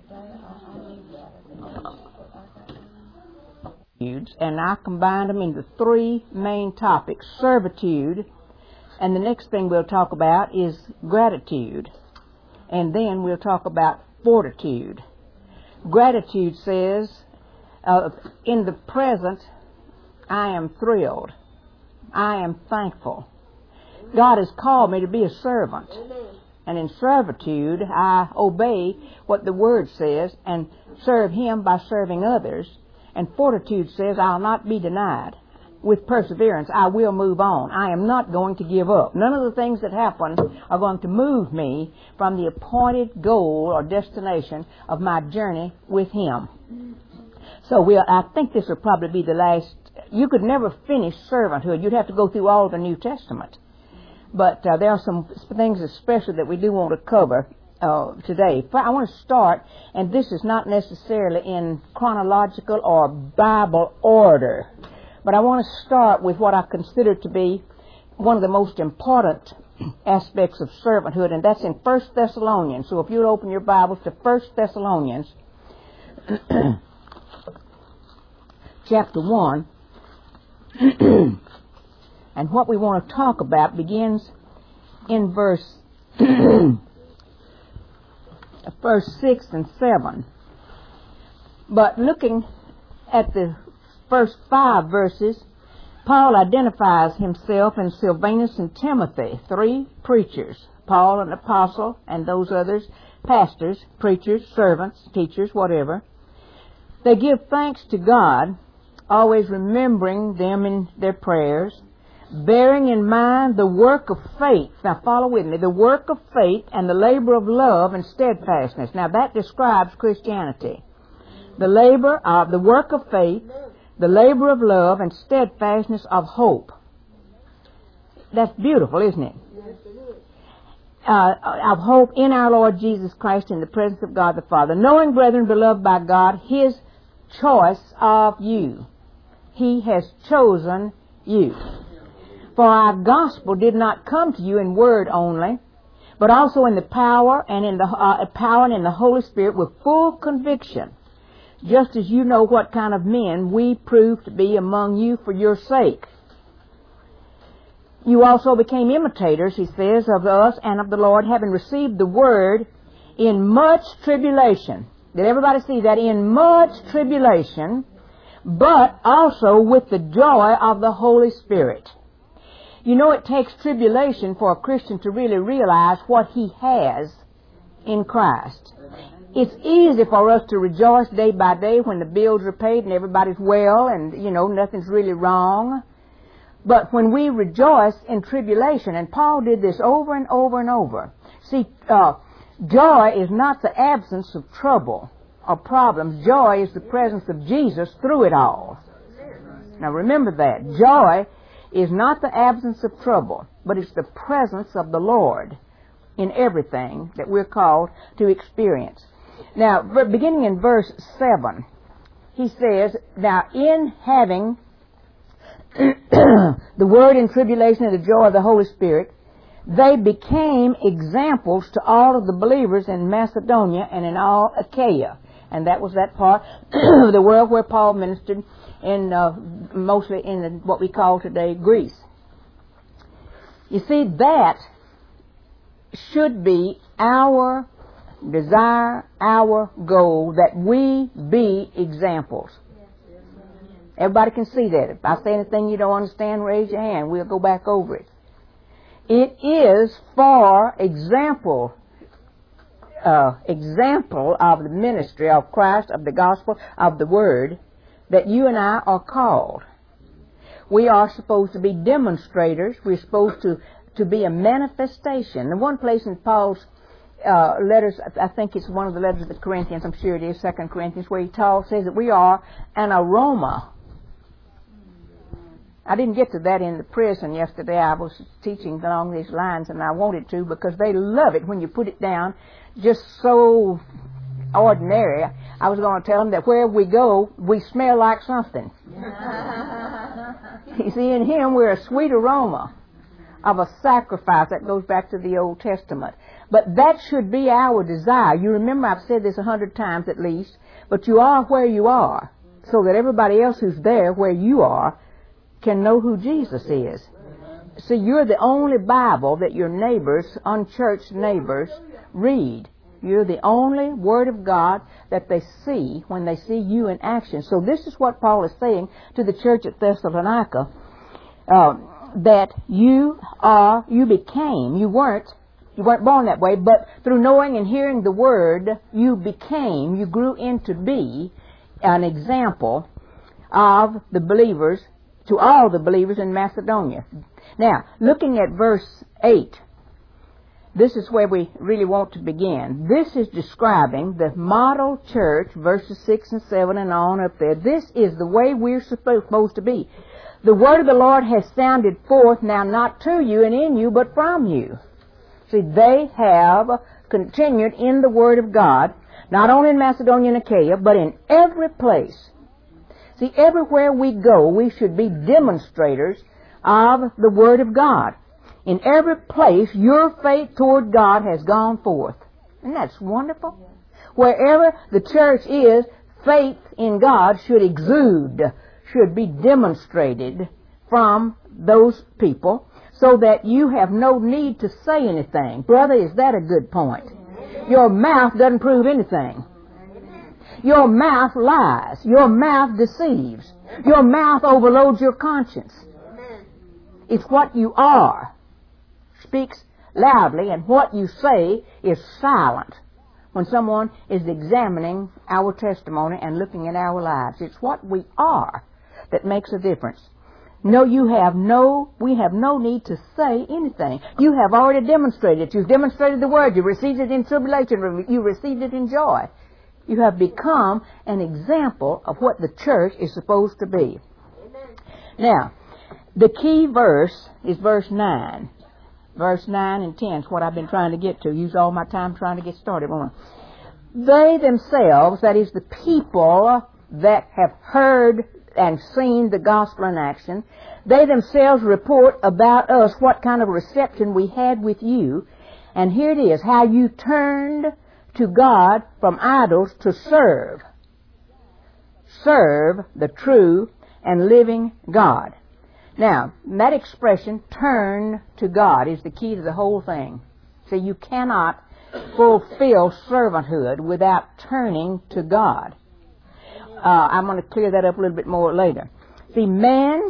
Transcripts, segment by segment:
And I combined them into three main topics: servitude, and the next thing we'll talk about is gratitude, and then we'll talk about fortitude. Gratitude says, in the present, I am thrilled. I am thankful. God has called me to be a servant. And in servitude, I obey what the Word says and serve Him by serving others. And fortitude says, I'll not be denied. With perseverance, I will move on. I am not going to give up. None of the things that happen are going to move me from the appointed goal or destination of my journey with Him. So I think this will probably be the last. You could never finish servanthood. You'd have to go through all of the New Testament. But there are some things especially that we do want to cover today. I want to start, and this is not necessarily in chronological or Bible order, but I want to start with what I consider to be one of the most important aspects of servanthood, and that's in 1 Thessalonians. So if you'll open your Bibles to 1 Thessalonians chapter 1, and what we want to talk about begins in verse 6 and 7. But looking at the first 5 verses, Paul identifies himself and Silvanus and Timothy, 3 preachers. Paul, an apostle, and those others, pastors, preachers, servants, teachers, whatever. They give thanks to God, always remembering them in their prayers, bearing in mind the work of faith. Now follow with me. The work of faith and the labor of love and steadfastness. Now that describes Christianity. The work of faith, the labor of love, and steadfastness of hope. That's beautiful, isn't it? Of hope in our Lord Jesus Christ in the presence of God the Father. Knowing, brethren, beloved by God, His choice of you. He has chosen you. For our gospel did not come to you in word only, but also in the power and in the Holy Spirit with full conviction, just as you know what kind of men we proved to be among you for your sake. You also became imitators, he says, of us and of the Lord, having received the word in much tribulation. Did everybody see that? In much tribulation, but also with the joy of the Holy Spirit. You know, it takes tribulation for a Christian to really realize what he has in Christ. It's easy for us to rejoice day by day when the bills are paid and everybody's well and, nothing's really wrong. But when we rejoice in tribulation, and Paul did this over and over and over. See, joy is not the absence of trouble or problems. Joy is the presence of Jesus through it all. Now remember that. Joy is not the absence of trouble, but it's the presence of the Lord in everything that we're called to experience. Now, beginning in verse 7, he says, now in having the word in tribulation and the joy of the Holy Spirit, they became examples to all of the believers in Macedonia and in all Achaia. And that was that part of the world where Paul ministered, mostly in what we call today Greece. You see, that should be our desire, our goal, that we be examples. Everybody can see that. If I say anything you don't understand, raise your hand. We'll go back over it. It is for example of the ministry of Christ, of the gospel, of the Word, that you and I are called. We are supposed to be demonstrators. We're supposed to be a manifestation. And one place in Paul's letters, I think it's one of the letters of the Corinthians, I'm sure it is, 2 Corinthians, where he says that we are an aroma. I didn't get to that in the prison yesterday. I was teaching along these lines, and I wanted to, because they love it when you put it down just so ordinary. I was going to tell them that wherever we go, we smell like something. You see, in Him we're a sweet aroma of a sacrifice. That goes back to the Old Testament. But that should be our desire. You remember I've said this 100 times at least, but you are where you are, so that everybody else who's there where you are can know who Jesus is. See, you're the only Bible that your neighbors, unchurched neighbors, read. You're the only Word of God that they see when they see you in action. So this is what Paul is saying to the church at Thessalonica, that you weren't born that way, but through knowing and hearing the Word, you grew into be an example of the believers, to all the believers in Macedonia. Now, looking at verse 8, this is where we really want to begin. This is describing the model church, verses 6 and 7 and on up there. This is the way we're supposed to be. The word of the Lord has sounded forth, now not to you and in you, but from you. See, they have continued in the Word of God, not only in Macedonia and Achaia, but in every place. See, everywhere we go, we should be demonstrators of the Word of God. In every place, your faith toward God has gone forth. And that's wonderful. Wherever the church is, faith in God should exude, should be demonstrated from those people, so that you have no need to say anything. Brother, is that a good point? Your mouth doesn't prove anything. Your mouth lies. Your mouth deceives. Your mouth overloads your conscience. It's what you are speaks loudly, and what you say is silent when someone is examining our testimony and looking at our lives. It's what we are that makes a difference. No, we have no need to say anything. You have already demonstrated it. You've demonstrated the Word. You received it in tribulation. You received it in joy. You have become an example of what the church is supposed to be. Amen. Now, the key verse is verse 9. Verse 9 and 10 is what I've been trying to get to. Use all my time trying to get started on. They themselves, that is the people that have heard and seen the gospel in action, they themselves report about us what kind of reception we had with you. And here it is, how you turned to God from idols to serve the true and living God. Now, that expression, turn to God, is the key to the whole thing. So you cannot fulfill servanthood without turning to God. I'm going to clear that up a little bit more later. See, man's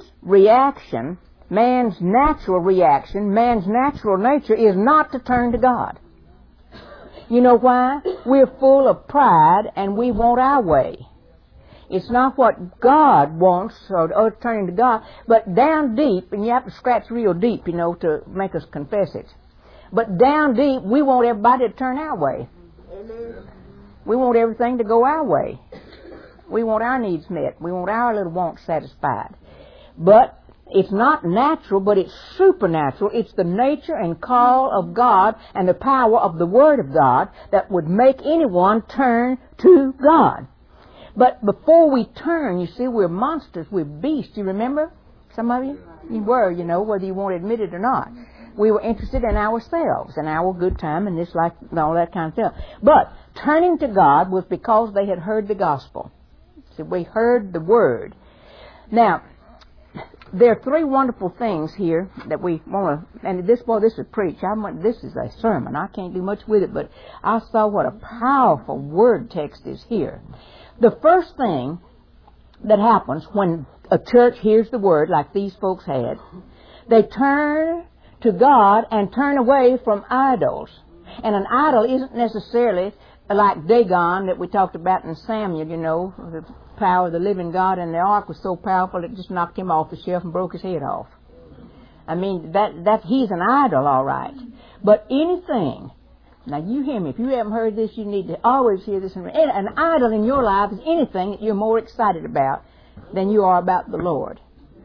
natural reaction, man's natural nature is not to turn to God. You know why? We're full of pride and we want our way. It's not what God wants, or turning to God, but down deep, and you have to scratch real deep, to make us confess it. But down deep, we want everybody to turn our way. Amen. We want everything to go our way. We want our needs met. We want our little wants satisfied. But it's not natural, but it's supernatural. It's the nature and call of God and the power of the Word of God that would make anyone turn to God. But before we turn, you see, we're monsters, we're beasts. You remember? Some of you? You were, whether you want to admit it or not. We were interested in ourselves and our good time and this, like, and all that kind of stuff. But turning to God was because they had heard the gospel. See, we heard the Word. Now, there are three wonderful things here that we want to, and this is preach. This is a sermon. I can't do much with it, but I saw what a powerful word text is here. The first thing that happens when a church hears the Word, like these folks had, they turn to God and turn away from idols. And an idol isn't necessarily like Dagon that we talked about in Samuel, the power of the living God, and the ark was so powerful it just knocked him off the shelf and broke his head off. I mean, that he's an idol, all right. But anything, now you hear me, if you haven't heard this, you need to always hear this. An idol in your life is anything that you're more excited about than you are about the Lord.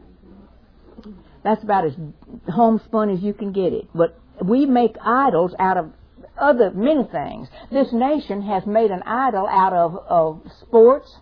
That's about as homespun as you can get it. But we make idols out of many things. This nation has made an idol out of sports.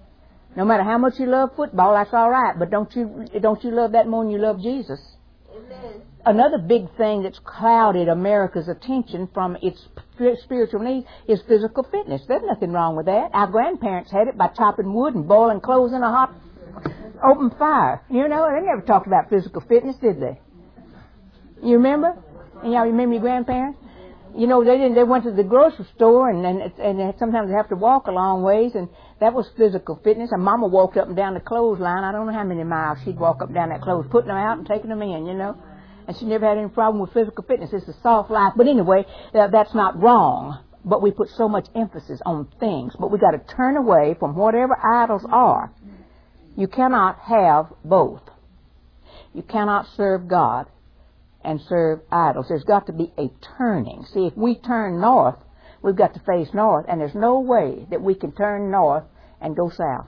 No matter how much you love football, that's all right. But don't you love that more than you love Jesus? Another big thing that's clouded America's attention from its spiritual needs is physical fitness. There's nothing wrong with that. Our grandparents had it by chopping wood and boiling clothes in a hot, open fire. You know, they never talked about physical fitness, did they? You remember? And y'all remember your grandparents? You know, they didn't. They went to the grocery store, and sometimes they have to walk a long ways, and that was physical fitness. And Mama walked up and down the clothesline. I don't know how many miles she'd walk up and down that clothes, putting them out and taking them in. You know, and she never had any problem with physical fitness. It's a soft life. But anyway, that's not wrong. But we put so much emphasis on things. But we got to turn away from whatever idols are. You cannot have both. You cannot serve God and serve idols. There's got to be a turning. See, if we turn north, we've got to face north, and there's no way that we can turn north and go south.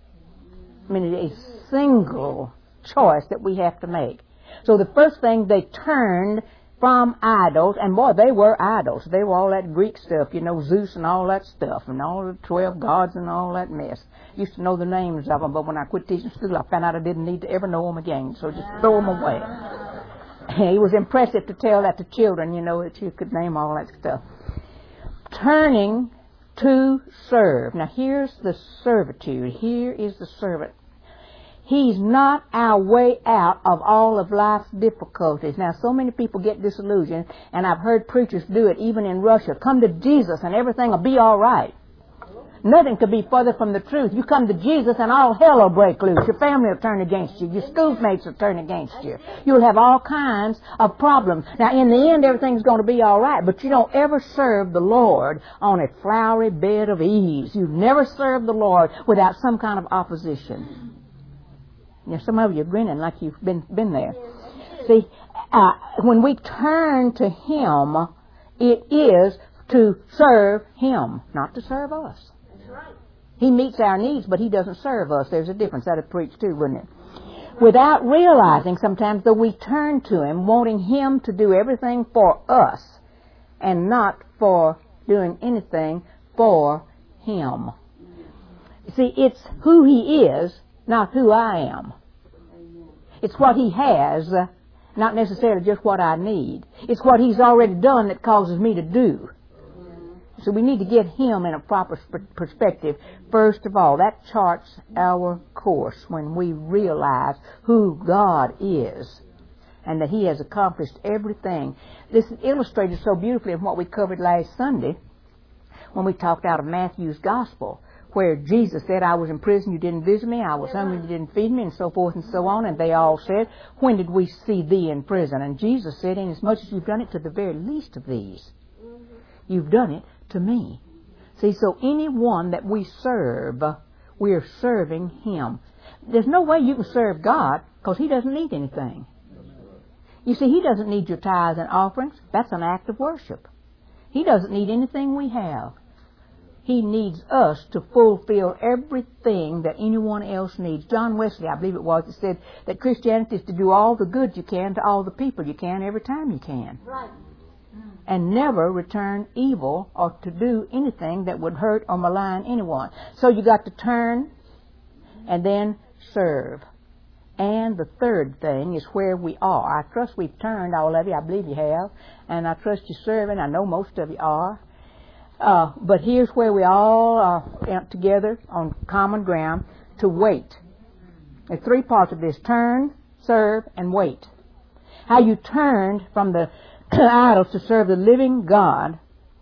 I mean, it's a single choice that we have to make. So the first thing, they turned from idols, and boy, they were idols. They were all that Greek stuff, you know, Zeus and all that stuff, and all the 12 gods and all that mess. Used to know the names of them, but when I quit teaching school, I found out I didn't need to ever know them again, so just throw them away. It was impressive to tell that to children, you know, that you could name all that stuff. Turning to serve. Now, here's the servitude. Here is the servant. He's not our way out of all of life's difficulties. Now, so many people get disillusioned, and I've heard preachers do it even in Russia. Come to Jesus and everything will be all right. Nothing could be further from the truth. You come to Jesus and all hell will break loose. Your family will turn against you. Your schoolmates will turn against you. You'll have all kinds of problems. Now, in the end, everything's going to be all right, but you don't ever serve the Lord on a flowery bed of ease. You never serve the Lord without some kind of opposition. Now, some of you are grinning like you've been there. See, when we turn to Him, it is to serve Him, not to serve us. He meets our needs, but He doesn't serve us. There's a difference. That would preach too, wouldn't it? Without realizing sometimes that we turn to Him, wanting Him to do everything for us and not for doing anything for Him. See, it's who He is, not who I am. It's what He has, not necessarily just what I need. It's what He's already done that causes me to do. So we need to get Him in a proper perspective. First of all, that charts our course when we realize who God is and that He has accomplished everything. This is illustrated so beautifully in what we covered last Sunday when we talked out of Matthew's Gospel, where Jesus said, I was in prison, you didn't visit me, I was hungry, you didn't feed me, and so forth and so on. And they all said, when did we see thee in prison? And Jesus said, inasmuch as you've done it to the very least of these, you've done it to me. See, so anyone that we serve, we're serving Him. There's no way you can serve God because He doesn't need anything. You see, He doesn't need your tithes and offerings. That's an act of worship. He doesn't need anything we have. He needs us to fulfill everything that anyone else needs. John Wesley, I believe it was, said that Christianity is to do all the good you can to all the people you can every time you can. Right. And never return evil or to do anything that would hurt or malign anyone. So you got to turn and then serve. And the third thing is where we are. I trust we've turned, all of you. I believe you have. And I trust you're serving. I know most of you are. But here's where we all are together on common ground to wait. There are three parts of this. Turn, serve, and wait. How you turned from the idols to serve the living God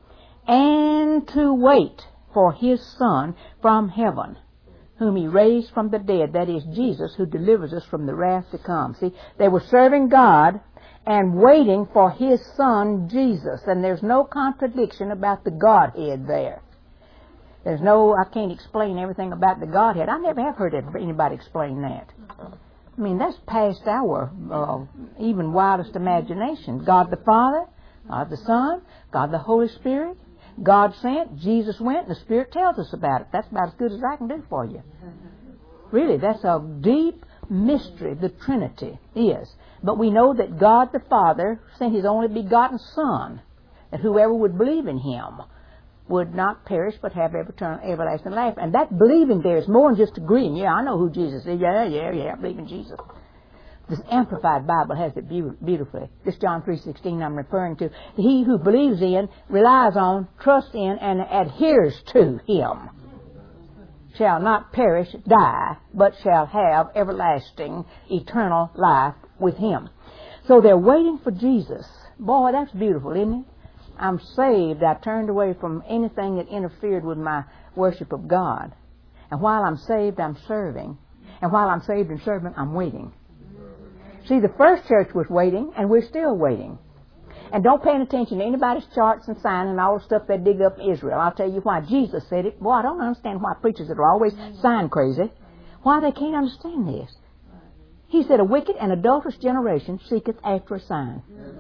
and to wait for His Son from heaven, whom He raised from the dead. That is Jesus, who delivers us from the wrath to come. See, they were serving God and waiting for His Son, Jesus. And there's no contradiction about the Godhead there. There's no, I can't explain everything about the Godhead. I never have heard anybody explain that. I mean, that's past our even wildest imagination. God the Father, God the Son, God the Holy Spirit, God sent, Jesus went, and the Spirit tells us about it. That's about as good as I can do for you. Really, that's a deep mystery, the Trinity is. But we know that God the Father sent His only begotten Son, that whoever would believe in Him would not perish but have everlasting life. And that believing there is more than just agreeing. Yeah, I know who Jesus is. Yeah, I believe in Jesus. This Amplified Bible has it beautifully. This John 3:16 I'm referring to. He who believes in, relies on, trusts in, and adheres to Him shall not perish, die, but shall have everlasting, eternal life with Him. So they're waiting for Jesus. Boy, that's beautiful, isn't it? I'm saved. I turned away from anything that interfered with my worship of God. And while I'm saved, I'm serving. And while I'm saved and serving, I'm waiting. See, the first church was waiting, and we're still waiting. And don't pay attention to anybody's charts and signs and all the stuff they dig up in Israel. I'll tell you why. Jesus said it. Boy, I don't understand why preachers that are always sign crazy, why they can't understand this. He said, a wicked and adulterous generation seeketh after a sign.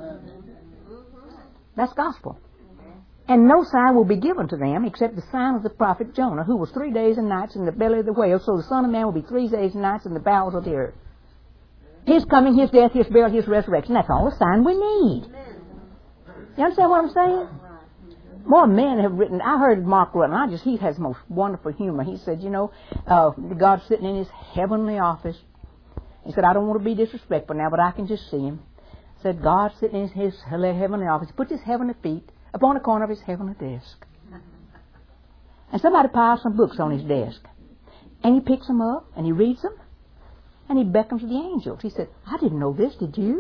That's gospel. And no sign will be given to them except the sign of the prophet Jonah, who was 3 days and nights in the belly of the whale. So the Son of Man will be 3 days and nights in the bowels of the earth. His coming, His death, His burial, His resurrection. That's all the sign we need. You understand what I'm saying? More men have written. I heard Mark Rutten. He has the most wonderful humor. He said, God's sitting in His heavenly office. He said, I don't want to be disrespectful now, but I can just see Him. He said, God's sitting in His heavenly office. He puts His heavenly feet upon the corner of His heavenly desk. And somebody piles some books on His desk. And He picks them up, and He reads them, and He beckons the angels. He said, I didn't know this, did you?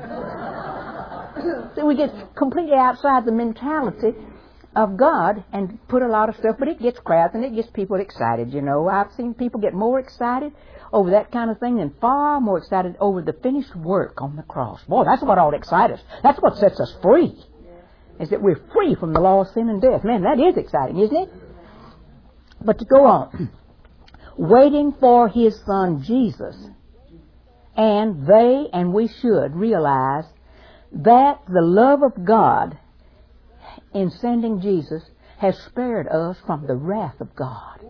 So we get completely outside the mentality of God and put a lot of stuff, but it gets crowds and it gets people excited, I've seen people get more excited over that kind of thing than far more excited over the finished work on the cross. Boy, that's what ought to excite us. That's what sets us free, is that we're free from the law of sin and death. Man, that is exciting, isn't it? But to go on, waiting for His Son Jesus, and they and we should realize that the love of God in sending Jesus has spared us from the wrath of God.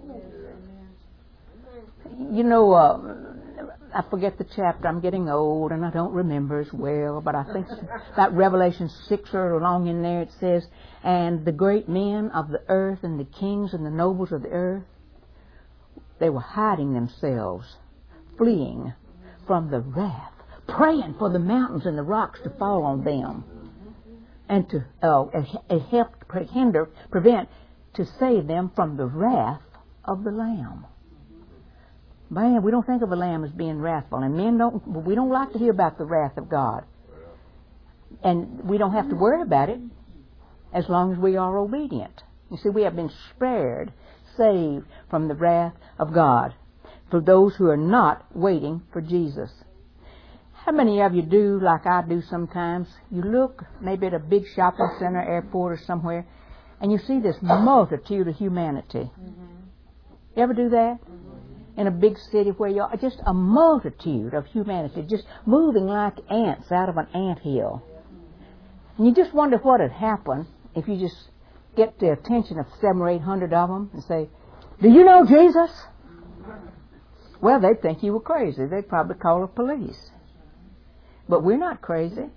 I forget the chapter. I'm getting old and I don't remember as well, but I think about Revelation 6 or along in there it says, and the great men of the earth and the kings and the nobles of the earth, they were hiding themselves, fleeing from the wrath, praying for the mountains and the rocks to fall on them and to help prevent, to save them from the wrath of the Lamb. Man, we don't think of a lamb as being wrathful, and we don't like to hear about the wrath of God. And we don't have to worry about it as long as we are obedient. You see, we have been spared, saved from the wrath of God for those who are not waiting for Jesus. How many of you do, like I do sometimes, you look maybe at a big shopping center, airport or somewhere, and you see this multitude of humanity. You ever do that? In a big city where you are, just a multitude of humanity, just moving like ants out of an anthill. And you just wonder what would happen if you just get the attention of 700 or 800 of them and say, do you know Jesus? Well, they'd think you were crazy. They'd probably call the police. But we're not crazy.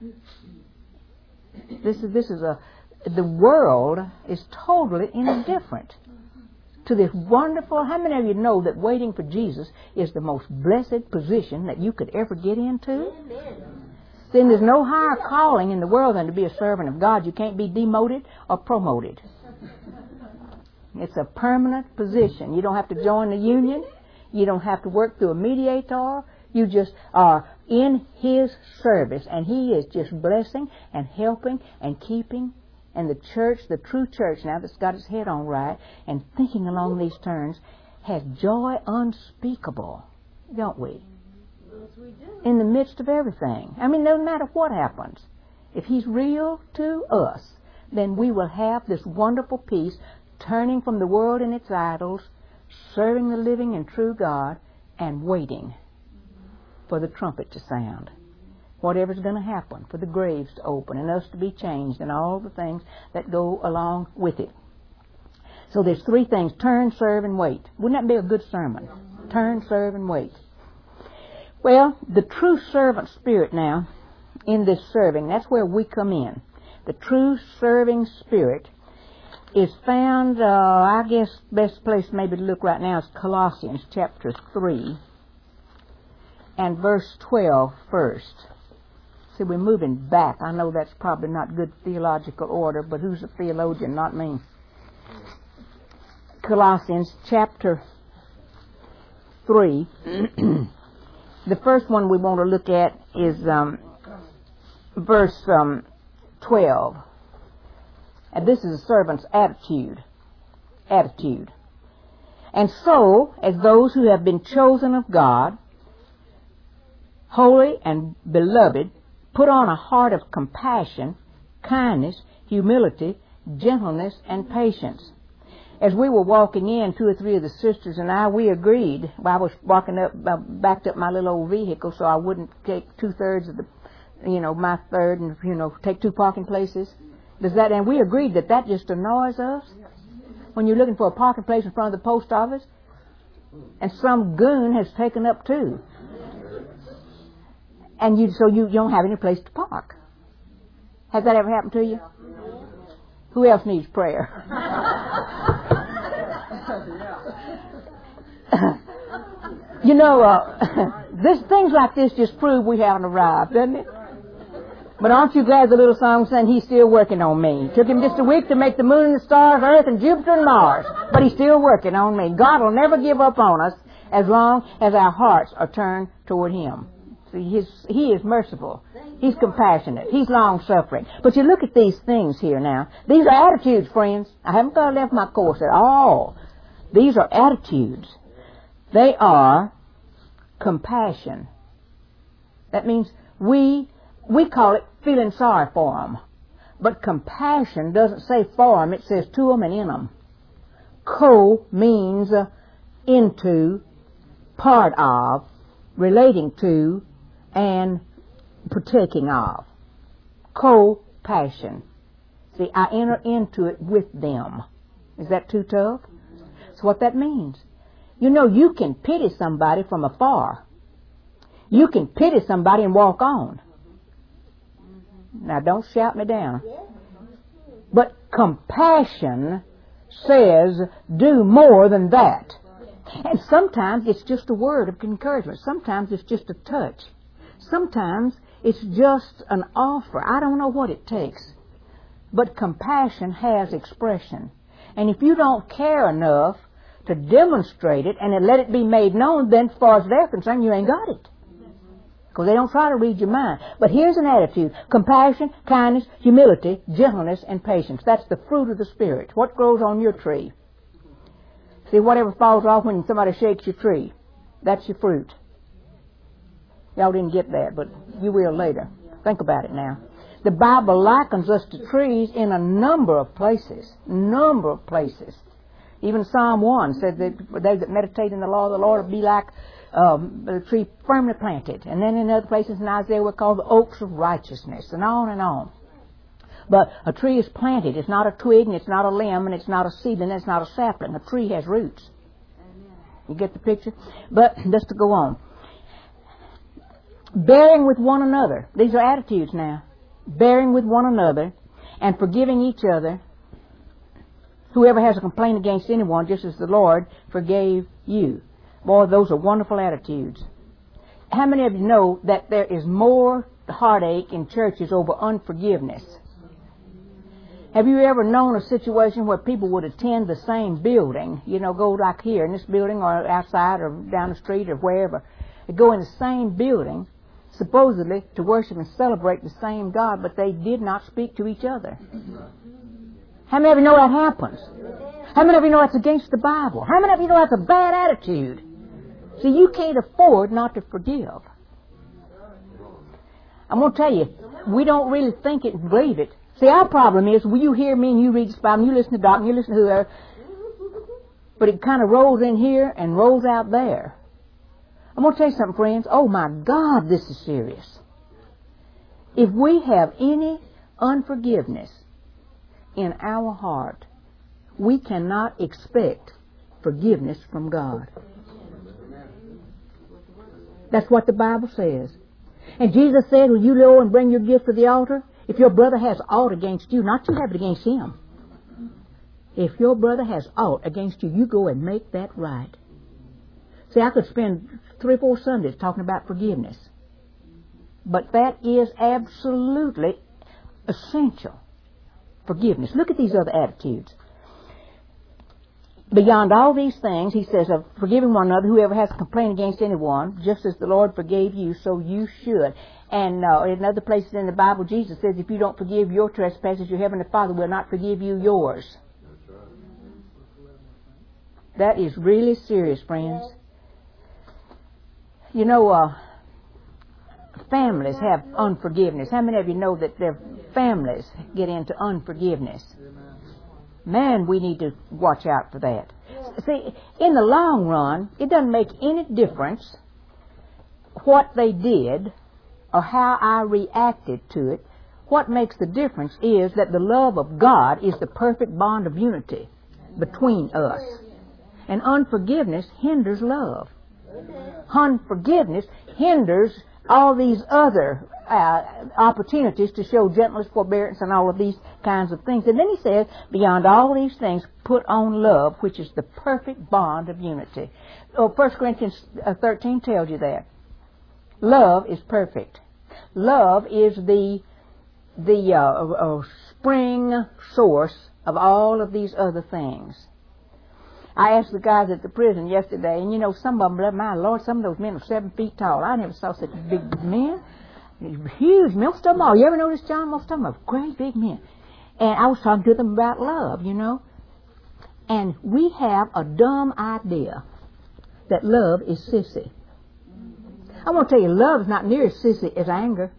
The world is totally indifferent to this wonderful. How many of you know that waiting for Jesus is the most blessed position that you could ever get into? Then there's no higher calling in the world than to be a servant of God. You can't be demoted or promoted. It's a permanent position. You don't have to join the union. You don't have to work through a mediator. You just are in His service, and He is just blessing and helping and keeping. And the church, the true church now that's got its head on right and thinking along these terms, has joy unspeakable, don't we? Yes, we do. In the midst of everything. I mean, no matter what happens, if He's real to us, then we will have this wonderful peace, turning from the world and its idols, serving the living and true God, and waiting for the trumpet to sound. Whatever's going to happen, for the graves to open and us to be changed and all the things that go along with it. So there's three things: turn, serve, and wait. Wouldn't that be a good sermon? Turn, serve, and wait. Well, the true servant spirit now, in this serving, that's where we come in. The true serving spirit is found, I guess, best place maybe to look right now is Colossians chapter 3. and verse 12 first. See, we're moving back. I know that's probably not good theological order, but who's a theologian? Not me. Colossians chapter 3. The first one we want to look at is verse 12. And this is a servant's attitude. Attitude. And so, as those who have been chosen of God, holy and beloved, put on a heart of compassion, kindness, humility, gentleness, and patience. As we were walking in, 2 or 3 of the sisters and I, we agreed. I was walking up, backed up my little old vehicle so I wouldn't take 2/3 of the, my third and, take 2 parking places. And we agreed that just annoys us. When you're looking for a parking place in front of the post office, and some goon has taken up 2. And so you don't have any place to park. Has that ever happened to you? Who else needs prayer? Things like this just prove we haven't arrived, doesn't it? But aren't you glad the little song sang, He's still working on me? It took Him just a week to make the moon and the stars, Earth and Jupiter and Mars. But He's still working on me. God will never give up on us as long as our hearts are turned toward Him. See, He is merciful. He's compassionate. He's long-suffering. But you look at these things here now. These are attitudes, friends. I haven't got left my course at all. These are attitudes. They are compassion. That means we call it feeling sorry for them. But compassion doesn't say for them. It says to them and in them. Co means into, part of, relating to, and partaking of. Co-passion. See, I enter into it with them. Is that too tough? That's what that means. You can pity somebody from afar. You can pity somebody and walk on. Now, don't shout me down. But compassion says do more than that. And sometimes it's just a word of encouragement. Sometimes it's just a touch. Sometimes it's just an offer. I don't know what it takes. But compassion has expression. And if you don't care enough to demonstrate it and let it be made known, then as far as they're concerned, you ain't got it. Because they don't try to read your mind. But here's an attitude. Compassion, kindness, humility, gentleness, and patience. That's the fruit of the Spirit. What grows on your tree? See, whatever falls off when somebody shakes your tree, that's your fruit. Y'all didn't get that, but you will later. Think about it now. The Bible likens us to trees in a number of places. Number of places. Even Psalm 1 said that they that meditate in the law of the Lord will be like a tree firmly planted. And then in other places in Isaiah we're called the oaks of righteousness, and on and on. But a tree is planted. It's not a twig, and it's not a limb, and it's not a seedling, and it's not a sapling. A tree has roots. You get the picture? But just to go on. Bearing with one another. These are attitudes now. Bearing with one another and forgiving each other. Whoever has a complaint against anyone, just as the Lord forgave you. Boy, those are wonderful attitudes. How many of you know that there is more heartache in churches over unforgiveness? Have you ever known a situation where people would attend the same building, go like here in this building or outside or down the street or wherever, they go in the same building, supposedly to worship and celebrate the same God, but they did not speak to each other? How many of you know that happens? How many of you know that's against the Bible? How many of you know that's a bad attitude? See, you can't afford not to forgive. I'm going to tell you, we don't really think it and believe it. See, our problem is, you hear me and you read the Bible, and you listen to Doc, and you listen to whoever, but it kind of rolls in here and rolls out there. I'm going to tell you something, friends. Oh, my God, this is serious. If we have any unforgiveness in our heart, we cannot expect forgiveness from God. That's what the Bible says. And Jesus said, will you go and bring your gift to the altar? If your brother has aught against you, not you have it against him. If your brother has aught against you, you go and make that right. See, I could spend 3 or 4 Sundays talking about forgiveness. But that is absolutely essential. Forgiveness. Look at these other attitudes. Beyond all these things, he says, of forgiving one another, whoever has a complaint against anyone, just as the Lord forgave you, so you should. And in other places in the Bible, Jesus says, if you don't forgive your trespasses, your Heavenly Father will not forgive you yours. That is really serious, friends. You know, families have unforgiveness. How many of you know that their families get into unforgiveness? Man, we need to watch out for that. See, in the long run, it doesn't make any difference what they did or how I reacted to it. What makes the difference is that the love of God is the perfect bond of unity between us. And unforgiveness hinders love. Unforgiveness hinders all these other opportunities to show gentleness, forbearance, and all of these kinds of things. And then he says, beyond all these things, put on love, which is the perfect bond of unity. 1 Corinthians 13 tells you that. Love is perfect. Love is the spring source of all of these other things. I asked the guys at the prison yesterday, and you know, some of them, my Lord, some of those men are 7 feet tall. I never saw such big men. Huge. Most of them are. You ever notice, John? Most of them are great big men. And I was talking to them about love, you know. And we have a dumb idea that love is sissy. I want to tell you, love is not near as sissy as anger.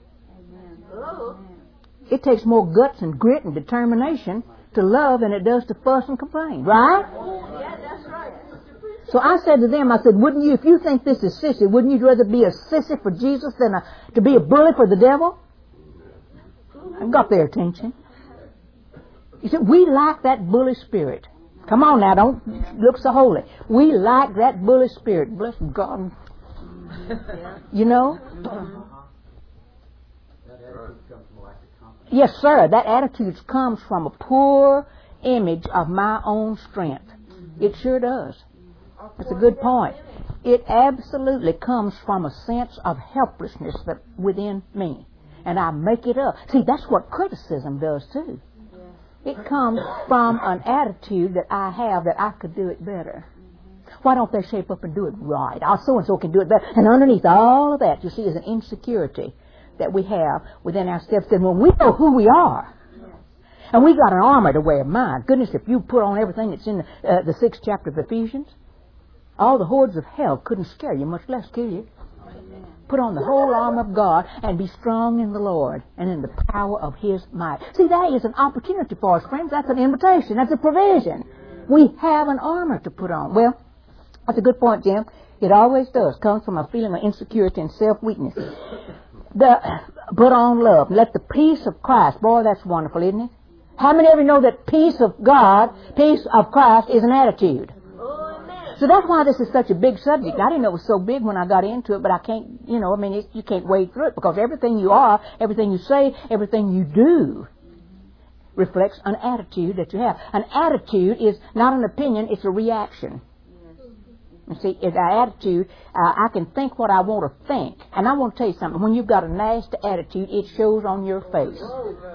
It takes more guts and grit and determination to love than it does to fuss and complain, right? Yeah, that's right. So I said to them, I said, wouldn't you, if you think this is sissy, wouldn't you rather be a sissy for Jesus than to be a bully for the devil? I've got their attention. You see, we like that bully spirit. Come on now, don't look so holy. We like that bully spirit. Bless God. You know? Yes, sir. That attitude comes from a poor image of my own strength. It sure does. That's a good point. It absolutely comes from a sense of helplessness that within me. And I make it up. See, that's what criticism does too. It comes from an attitude that I have that I could do it better. Why don't they shape up and do it right? So-and-so can do it better. And underneath all of that, you see, is an insecurity that we have within ourselves. And when we know who we are, and we got an armor to wear, my goodness, if you put on everything that's in the 6th chapter of Ephesians, all the hordes of hell couldn't scare you, much less kill you. Put on the whole armor of God and be strong in the Lord and in the power of His might. See, that is an opportunity for us, friends. That's an invitation. That's a provision. We have an armor to put on. Well, that's a good point, Jim. It always does. Comes from a feeling of insecurity and self-weakness. Put on love. Let the peace of Christ. Boy, that's wonderful, isn't it? How many of you know that peace of God, peace of Christ is an attitude? So that's why this is such a big subject. I didn't know it was so big when I got into it, but I can't, you can't wade through it because everything you are, everything you say, everything you do reflects an attitude that you have. An attitude is not an opinion, it's a reaction. You see, it's an attitude, I can think what I want to think. And I want to tell you something. When you've got a nasty attitude, it shows on your face.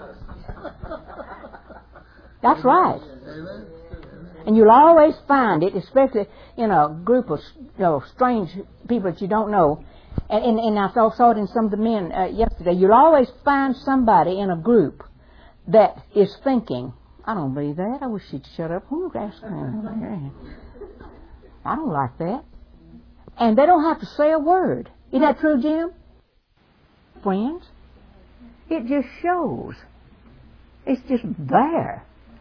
That's right. And you'll always find it, especially in a group of strange people that you don't know. And I saw it in some of the men yesterday. You'll always find somebody in a group that is thinking, I don't believe that. I wish she'd shut up. Who's asking? I don't like that. And they don't have to say a word. Isn't that true, Jim? Friends, it just shows. It's just there.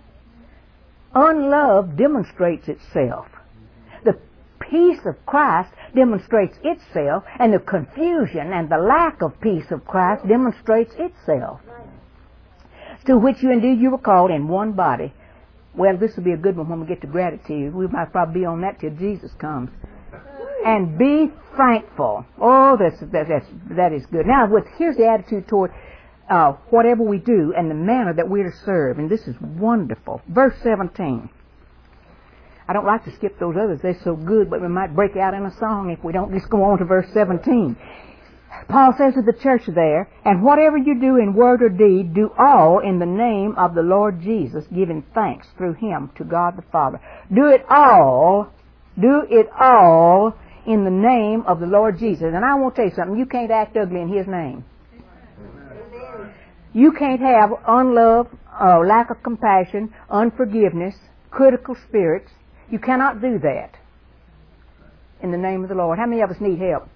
Unlove demonstrates itself. The peace of Christ demonstrates itself, and the confusion and the lack of peace of Christ demonstrates itself. To which you indeed you were called in one body. Well, this will be a good one when we get to gratitude. We might probably be on that till Jesus comes. And be thankful. Oh, that is good. Now, here's the attitude toward whatever we do and the manner that we're to serve. And this is wonderful. Verse 17. I don't like to skip those others. They're so good, but we might break out in a song if we don't just go on to verse 17. Paul says to the church there, and whatever you do in word or deed, do all in the name of the Lord Jesus, giving thanks through him to God the Father. Do it all in the name of the Lord Jesus. And I want to tell you something, you can't act ugly in his name. You can't have unlove, lack of compassion, unforgiveness, critical spirits. You cannot do that in the name of the Lord. How many of us need help?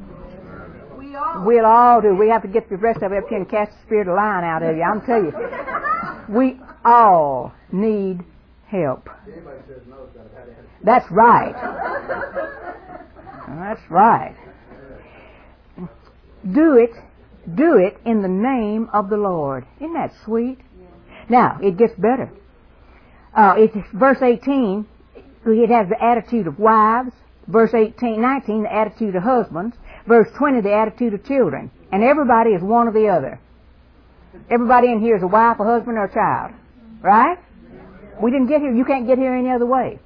We'll all do. We have to get the rest of it up here and cast the spirit of lying out of you. I'm telling you. We all need help. That's right. That's right. Do it in the name of the Lord. Isn't that sweet? Now, it gets better. Verse 18, it has the attitude of wives. Verse 19, the attitude of husbands. Verse 20, the attitude of children. And everybody is one or the other. Everybody in here is a wife, a husband, or a child. Right? We didn't get here. You can't get here any other way.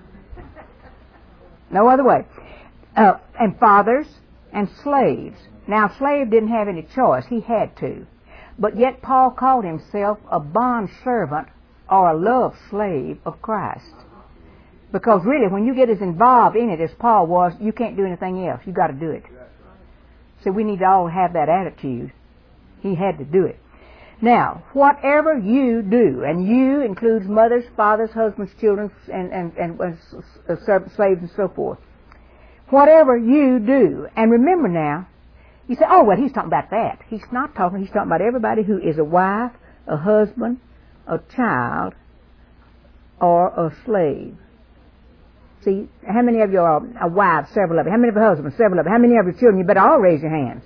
No other way. And fathers and slaves. Now, slave didn't have any choice. He had to. But yet Paul called himself a bond servant or a love slave of Christ. Because really, when you get as involved in it as Paul was, you can't do anything else. You've got to do it. So we need to all have that attitude. He had to do it. Now, whatever you do, and you includes mothers, fathers, husbands, children, and slaves and so forth. Whatever you do, and remember now, you say, oh, well, he's talking about that. He's not talking, he's talking about everybody who is a wife, a husband, a child, or a slave. See, how many of you are wives? Several of you. How many of you are husbands? Several of you. How many of you are children? You better all raise your hands.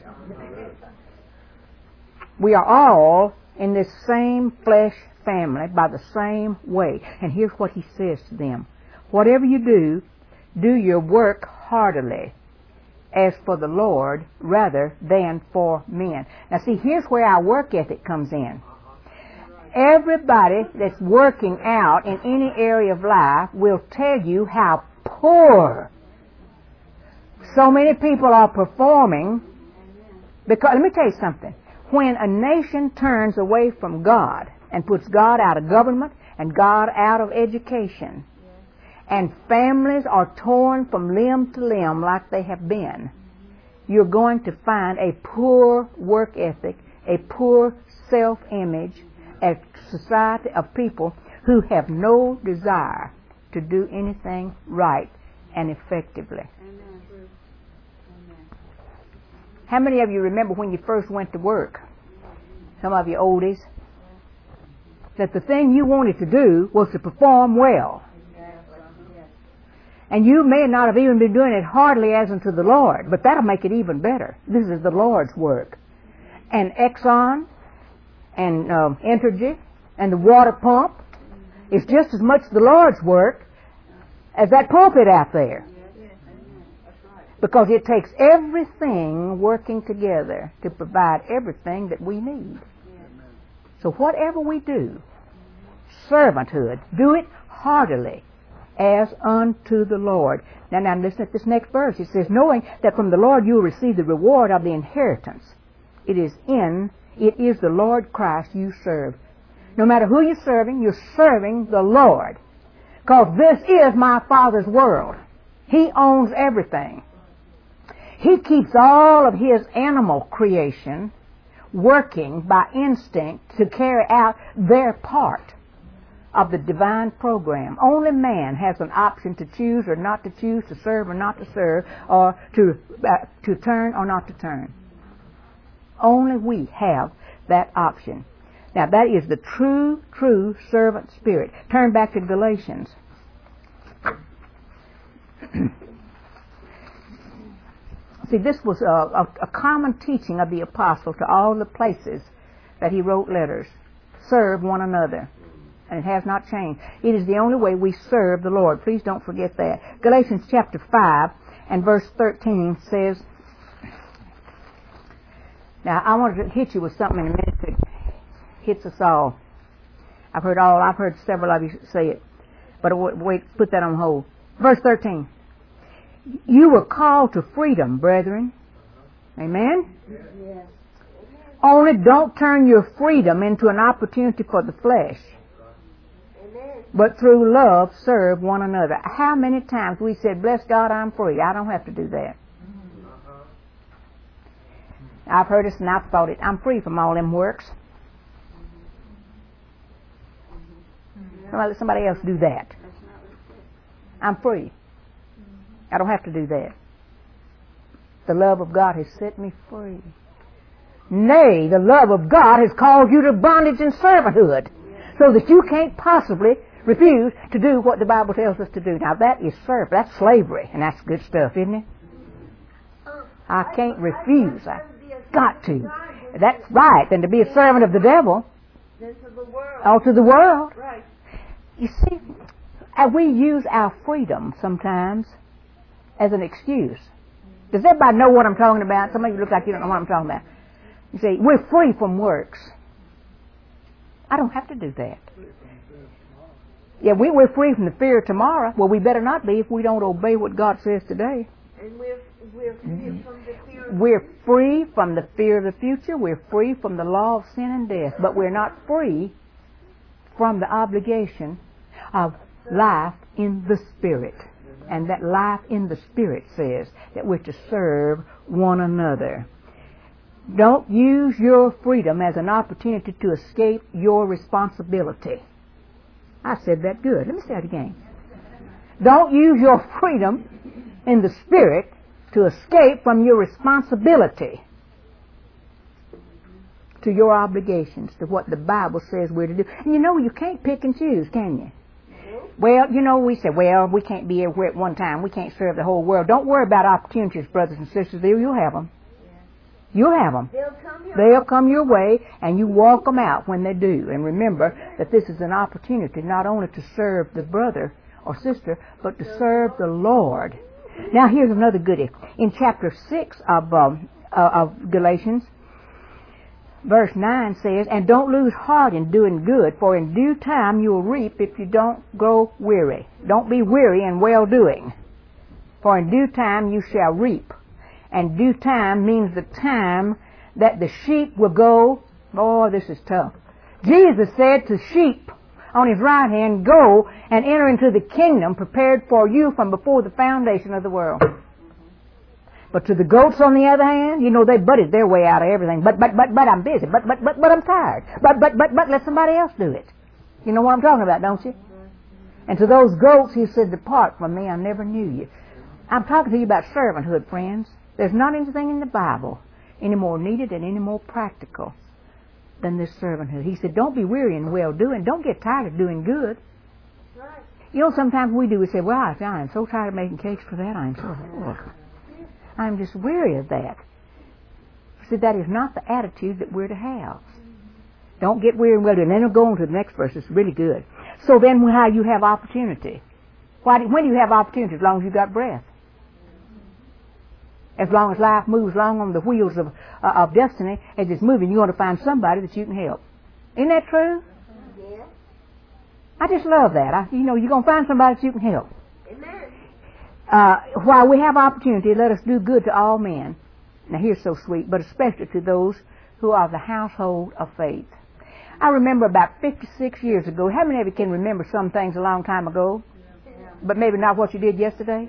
We are all in this same flesh family by the same way. And here's what he says to them. Whatever you do, do your work heartily, as for the Lord rather than for men. Now see, here's where our work ethic comes in. Everybody that's working out in any area of life will tell you how poor so many people are performing. Because, let me tell you something. When a nation turns away from God and puts God out of government and God out of education, and families are torn from limb to limb like they have been, you're going to find a poor work ethic, a poor self-image, a society of people who have no desire to do anything right and effectively. Amen. How many of you remember when you first went to work? Some of you oldies. That the thing you wanted to do was to perform well. And you may not have even been doing it heartily as unto the Lord, but that'll make it even better. This is the Lord's work. And Exxon and Entergy and the water pump is just as much the Lord's work as that pulpit out there. Because it takes everything working together to provide everything that we need. So whatever we do, servanthood, do it heartily as unto the Lord. Now listen at this next verse. It says, knowing that from the Lord you will receive the reward of the inheritance. It is the Lord Christ you serve. No matter who you're serving the Lord. Because this is my Father's world. He owns everything. He keeps all of His animal creation working by instinct to carry out their part of the divine program. Only man has an option to choose or not to choose, to serve or not to serve, or to turn or not to turn. Only we have that option. Now that is the true servant spirit. Turn back to Galatians. See, this was a common teaching of the apostle to all the places that he wrote letters. Serve one another. And it has not changed. It is the only way we serve the Lord. Please don't forget that. Galatians chapter 5 and verse 13 says, now I wanted to hit you with something in a minute that hits us all. I've heard several of you say it. But wait, put that on hold. Verse 13. You were called to freedom, brethren. Amen? Yes. Only don't turn your freedom into an opportunity for the flesh. Amen. But through love, serve one another. How many times we said, bless God, I'm free. I don't have to do that. I've heard this and I've thought it. I'm free from all them works. Let somebody else do that. I'm free. I don't have to do that. The love of God has set me free. Nay, the love of God has called you to bondage and servanthood, so that you can't possibly refuse to do what the Bible tells us to do. Now that is servant. That's slavery, and that's good stuff, isn't it? I can't refuse. I've got to. That's right. And to be a servant of the devil, all to the world. Right. You see, we use our freedom sometimes as an excuse. Does everybody know what I'm talking about? Some of you look like you don't know what I'm talking about. You see, we're free from works. I don't have to do that. Yeah, we're free from the fear of tomorrow. Well, we better not be if we don't obey what God says today. And we're free from the fear of We're free from the fear of the future. We're free from the law of sin and death. But we're not free from the obligation of life in the Spirit. And that life in the Spirit says that we're to serve one another. Don't use your freedom as an opportunity to escape your responsibility. I said that good. Let me say it again. Don't use your freedom in the Spirit to escape from your responsibility, to your obligations, to what the Bible says we're to do. And you know, you can't pick and choose, can you? Well, you know, we say, well, we can't be everywhere at one time. We can't serve the whole world. Don't worry about opportunities, brothers and sisters. You'll have them. You'll have them. They'll come your way, and you walk them out when they do. And remember that this is an opportunity not only to serve the brother or sister, but to serve the Lord. Now, here's another goodie. In chapter 6 of Galatians, verse 9 says, and don't lose heart in doing good, for in due time you will reap if you don't grow weary. Don't be weary in well-doing, for in due time you shall reap. And due time means the time that the sheep will go. Oh, this is tough. Jesus said to sheep on his right hand, go and enter into the kingdom prepared for you from before the foundation of the world. But to the goats, on the other hand, you know, they butted their way out of everything. But I'm busy. But I'm tired. But let somebody else do it. You know what I'm talking about, don't you? And to those goats, he said, depart from me, I never knew you. I'm talking to you about servanthood, friends. There's not anything in the Bible any more needed and any more practical than this servanthood. He said, don't be weary in well-doing. Don't get tired of doing good. Right. You know, sometimes we do. We say, well, I am so tired of making cakes for that. I'm just weary of that. See, that is not the attitude that we're to have. Don't get weary in well-doing. Then we'll go on to the next verse. It's really good. So then how you have opportunity? When do you have opportunity? As long as you've got breath. As long as life moves along on the wheels of destiny, as it's moving, you're going to find somebody that you can help. Isn't that true? Yeah. I just love that. You're going to find somebody that you can help. Amen. While we have opportunity, let us do good to all men. Now here's so sweet, but especially to those who are the household of faith. I remember about 56 years ago. How many of you can remember some things a long time ago, but maybe not what you did yesterday?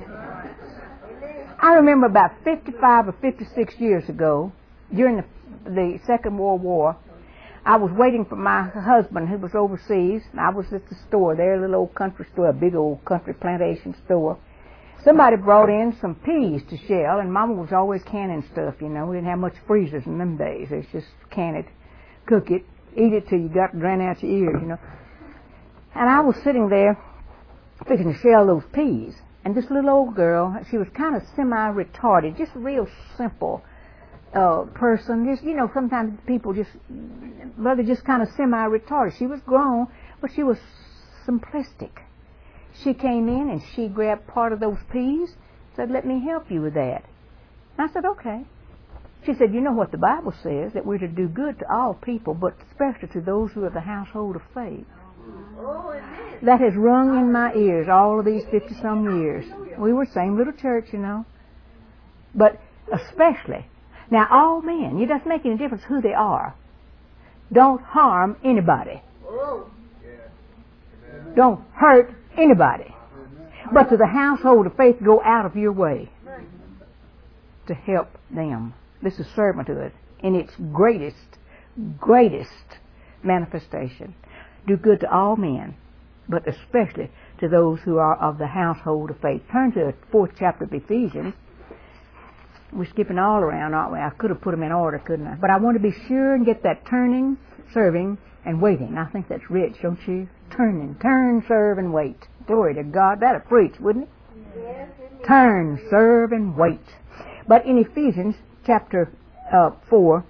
I remember about 55 or 56 years ago, during the Second World War, I was waiting for my husband who was overseas. I was at the store there, a little old country store, a big old country plantation store. Somebody brought in some peas to shell, and Mama was always canning stuff, you know. We didn't have much freezers in them days. It's just can it, cook it, eat it till you got ran out your ears, you know. And I was sitting there fixing to shell those peas. And this little old girl, she was kind of semi-retarded, just a real simple person. Just, you know, sometimes people just kind of semi-retarded. She was grown, but she was simplistic. She came in and she grabbed part of those peas, said, let me help you with that. And I said, okay. She said, you know what the Bible says, that we're to do good to all people, but especially to those who are the household of faith. Oh, amen. That has rung in my ears all of these 50-some years. We were same little church, you know. But especially, now all men, it doesn't make any difference who they are. Don't harm anybody. Oh. Don't hurt anybody. But to the household of faith, go out of your way to help them. This is servanthood in its greatest manifestation. Do good to all men, but especially to those who are of the household of faith. Turn to the 4th chapter of Ephesians. We're skipping all around, aren't we? I could have put them in order, couldn't I? But I want to be sure and get that turning, serving, and waiting. I think that's rich, don't you? Turn, serve, and wait. Glory to God. That'd preach, wouldn't it? Yes, Turn, serve, and wait. But in Ephesians chapter 4,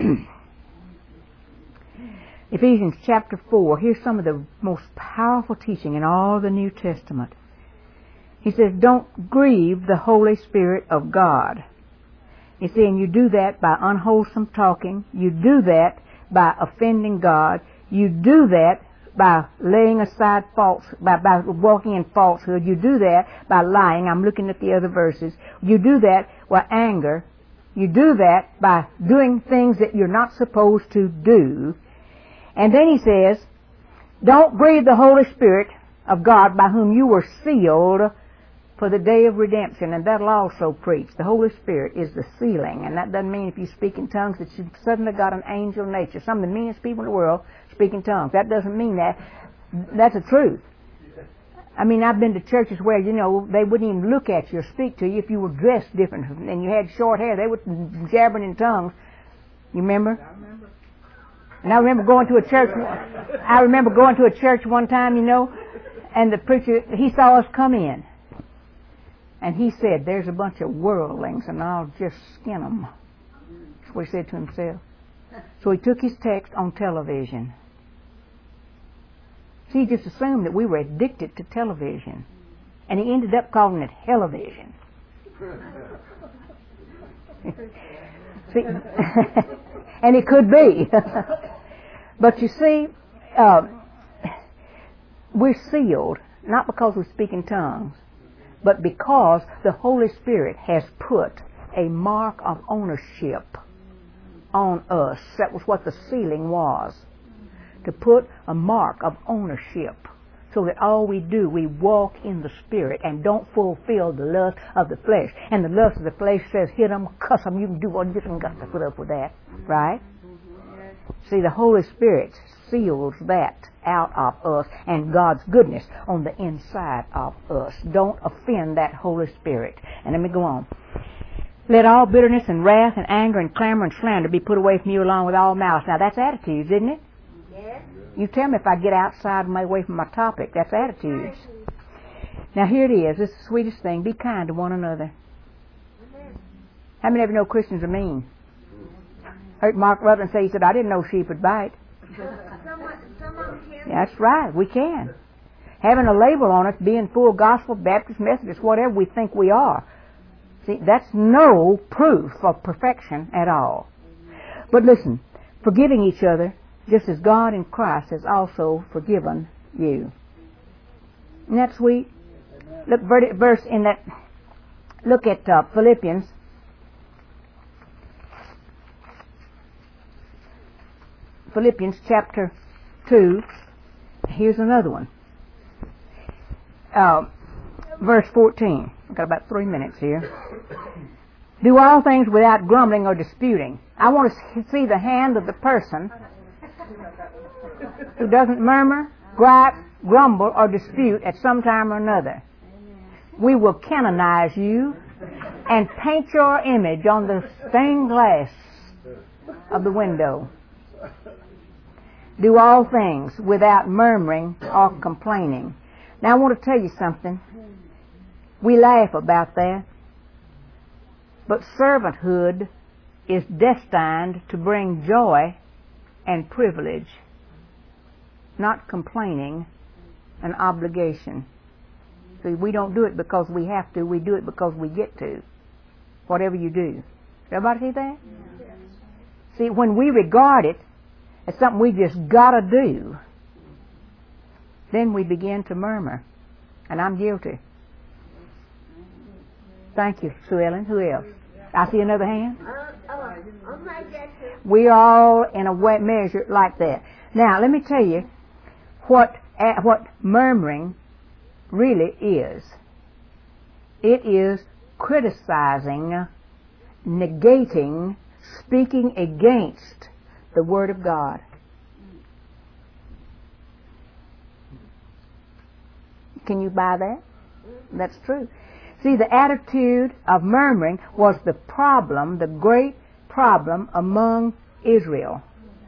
Ephesians chapter 4, here's some of the most powerful teaching in all the New Testament. He says, don't grieve the Holy Spirit of God. You see, and you do that by unwholesome talking. You do that by offending God. You do that by laying aside by walking in falsehood. You do that by lying. I'm looking at the other verses. You do that by anger. You do that by doing things that you're not supposed to do. And then he says, don't grieve the Holy Spirit of God by whom you were sealed for the day of redemption. And that'll also preach. The Holy Spirit is the sealing. And that doesn't mean if you speak in tongues that you've suddenly got an angel nature. Some of the meanest people in the world speak in tongues. That doesn't mean that. That's the truth. I mean, I've been to churches where, you know, they wouldn't even look at you or speak to you if you were dressed different and you had short hair. They were jabbering in tongues. You remember? I remember. And I remember going to a church. I remember going to a church one time, you know, and the preacher, he saw us come in. And he said, there's a bunch of worldlings and I'll just skin them. That's what he said to himself. So he took his text on television. See, he just assumed that we were addicted to television. And he ended up calling it Hellivision. See, and it could be. But you see, we're sealed, not because we speak in tongues, but because the Holy Spirit has put a mark of ownership on us. That was what the sealing was. To put a mark of ownership so that all we do, we walk in the Spirit and don't fulfill the lust of the flesh. And the lust of the flesh says, hit them, cuss them, you can do what you just got to put up with that. Right? See, the Holy Spirit seals that out of us and God's goodness on the inside of us. Don't offend that Holy Spirit. And let me go on. Let all bitterness and wrath and anger and clamor and slander be put away from you along with all malice. Now that's attitudes, isn't it? yes. You tell me if I get outside my way from my topic. That's attitudes. Now here it is. This is the sweetest thing. Be kind to one another. How many of you know Christians are mean? Heard Mark Rutland say, he said, I didn't know sheep would bite. Some of them can. That's right. We can. Having a label on us, being full gospel, Baptist, Methodist, whatever we think we are. See, that's no proof of perfection at all. But listen, forgiving each other, just as God in Christ has also forgiven you. Isn't that sweet? Look, verse in that. Look at Philippians. Philippians chapter 2. Here's another one. Verse 14. I've got about 3 minutes here. Do all things without grumbling or disputing. I want to see the hand of the person who doesn't murmur, gripe, grumble, or dispute at some time or another. We will canonize you and paint your image on the stained glass of the window. Do all things without murmuring or complaining. Now I want to tell you something. We laugh about that. But servanthood is destined to bring joy and privilege, not complaining and obligation. See, we don't do it because we have to. We do it because we get to. Whatever you do. Everybody see that? Yes. See, when we regard it as something we just got to do, then we begin to murmur. And I'm guilty. Thank you, Sue Ellen. Who else? I see another hand. I'm like that too. We all, in a way, measure like that. Now, let me tell you what murmuring really is. It is criticizing, negating, speaking against the Word of God. Can you buy that? That's true. See, the attitude of murmuring was the problem, the great problem among Israel.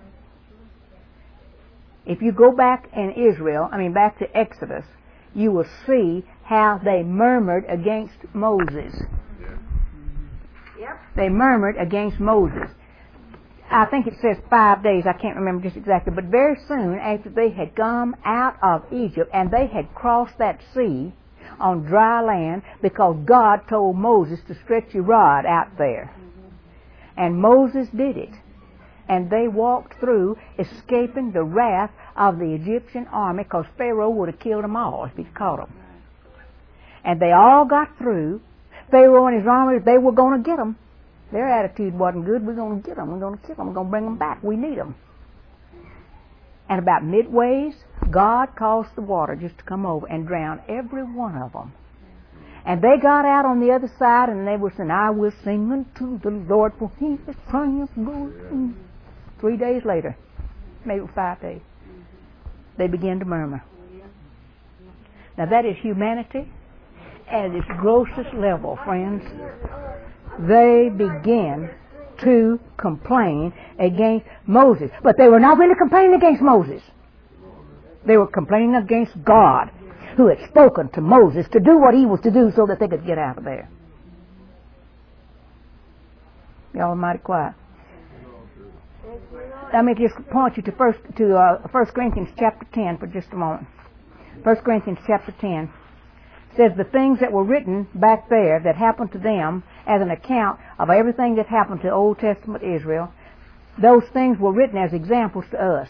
If you go back in Israel, back to Exodus, you will see how they murmured against Moses. Yep. They murmured against Moses. I think it says 5 days, I can't remember just exactly, but very soon after they had come out of Egypt and they had crossed that sea on dry land, because God told Moses to stretch your rod out there. And Moses did it. And they walked through, escaping the wrath of the Egyptian army, because Pharaoh would have killed them all if he'd caught them. And they all got through. Pharaoh and his army, they were going to get them. Their attitude wasn't good. We're going to get them. We're going to kill them. We're going to bring them back. We need them. And about midways, God caused the water just to come over and drown every one of them. And they got out on the other side, and they were saying, I will sing unto the Lord, for he is triumphant. 3 days later, maybe 5 days, they began to murmur. Now that is humanity at its grossest level, friends. They began to complain against Moses. But they were not really complaining against Moses. They were complaining against God, who had spoken to Moses to do what he was to do so that they could get out of there. Y'all are mighty quiet. Let me just point you to 1 Corinthians chapter 10 for just a moment. 1 Corinthians chapter 10 says the things that were written back there that happened to them as an account of everything that happened to Old Testament Israel, those things were written as examples to us.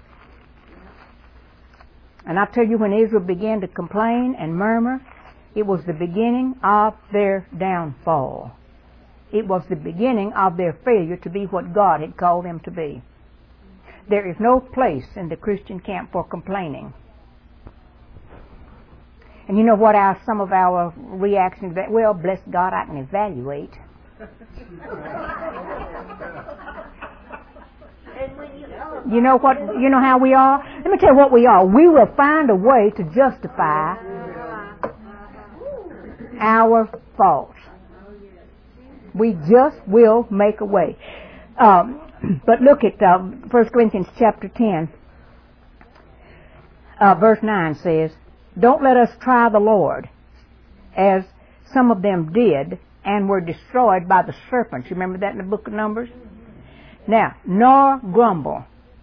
And I tell you, when Israel began to complain and murmur, it was the beginning of their downfall. It was the beginning of their failure to be what God had called them to be. There is no place in the Christian camp for complaining. And you know what some of our reactions are? Well, bless God, I can evaluate. You know what? You know how we are? Let me tell you what we are. We will find a way to justify our faults. We just will make a way. But look at 1 Corinthians chapter 10, verse 9 says, don't let us try the Lord, as some of them did, and were destroyed by the serpents. You remember that in the book of Numbers? Now, nor grumble.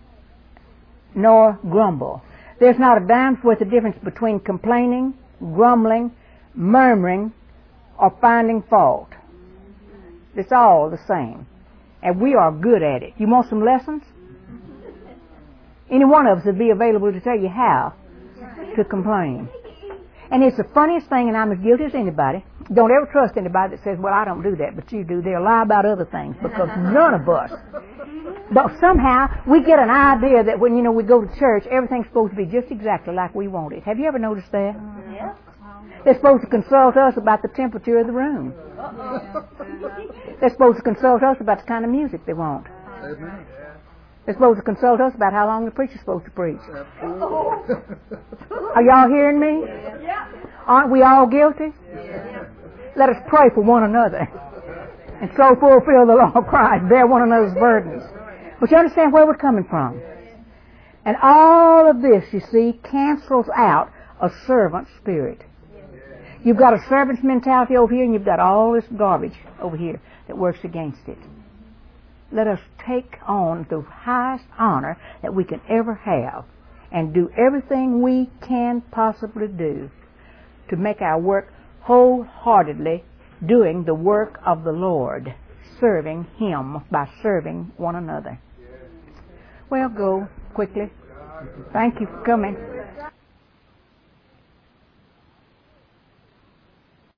There's not a dime's worth of difference between complaining, grumbling, murmuring, or finding fault. It's all the same. And we are good at it. You want some lessons? Any one of us would be available to tell you how to complain. And it's the funniest thing, and I'm as guilty as anybody. Don't ever trust anybody that says, well, I don't do that, but you do. They'll lie about other things, because none of us. But somehow we get an idea that when, we go to church, everything's supposed to be just exactly like we want it. Have you ever noticed that? Yeah. They're supposed to consult us about the temperature of the room. They're supposed to consult us about the kind of music they want. They're supposed to consult us about how long the preacher's supposed to preach. Are y'all hearing me? Yeah. Aren't we all guilty? Yeah. Let us pray for one another, and so fulfill the law of Christ, bear one another's burdens. But you understand where we're coming from. And all of this, you see, cancels out a servant spirit. You've got a servant's mentality over here, and you've got all this garbage over here that works against it. Let us take on the highest honor that we can ever have, and do everything we can possibly do to make our work wholeheartedly doing the work of the Lord, serving Him by serving one another. Well, go quickly. Thank you for coming.